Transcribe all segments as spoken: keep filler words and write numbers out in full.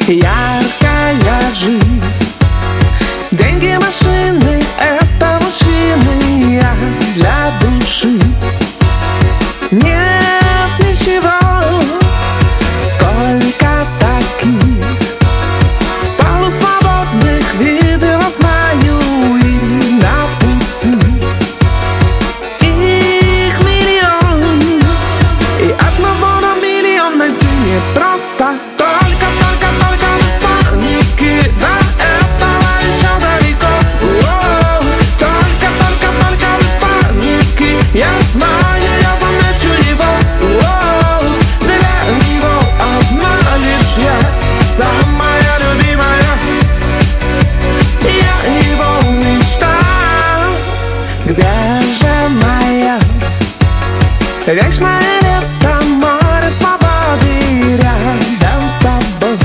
яркая жизнь. Деньги, машины — это мужчины, я для души. Нет ничего, сколько таких полусвободных видов знаю и на пути. Их миллион, и одного на миллион найти непросто. Только, только, только без паники, до этого еще далеко. О-о-о. Только, только, только без паники, я знаю, я замечу его. О-о-о. Для него одна лишь я, самая любимая. Я его мечта. Где же моя вечная лето, море свободы рядом с тобой?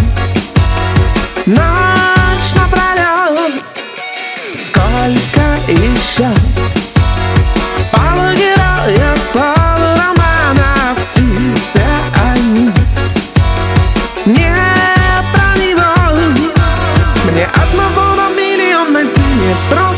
Ночь напролет, сколько еще полугероев, полуроманов, и все они не про него. Мне одного на миллион найти не просто.